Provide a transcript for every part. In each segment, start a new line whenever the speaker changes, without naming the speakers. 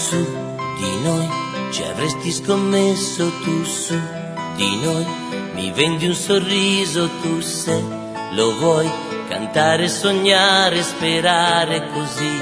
su di noi ci avresti scommesso, tu su di noi mi vendi un sorriso, tu se lo vuoi cantare, sognare, sperare così.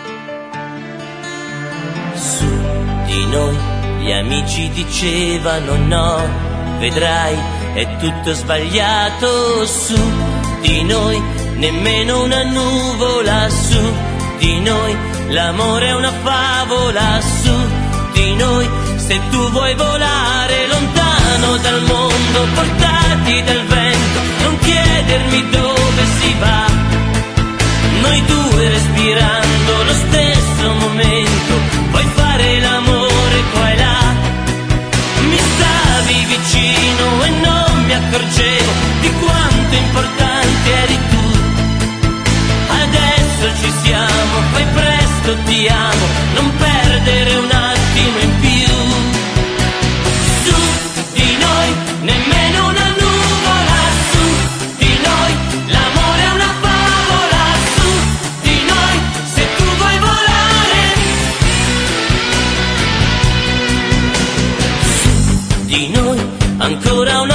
Su di noi gli amici dicevano no, vedrai è tutto sbagliato, su di noi nemmeno una nuvola, su di noi l'amore è una favola, su di noi se tu vuoi volare lontano dal mondo, portati dal vento, non chiedermi dove si va, noi due respirando lo stesso momento, puoi fare l'amore qua e là, mi stavi vicino e non mi accorgevo di quanto importante eri tu, adesso ci siamo, fai presto, ti amo, non perdere un attimo in più. Su di noi nemmeno una nuvola, su di noi l'amore è una favola, su di noi se tu vuoi volare, su di noi ancora una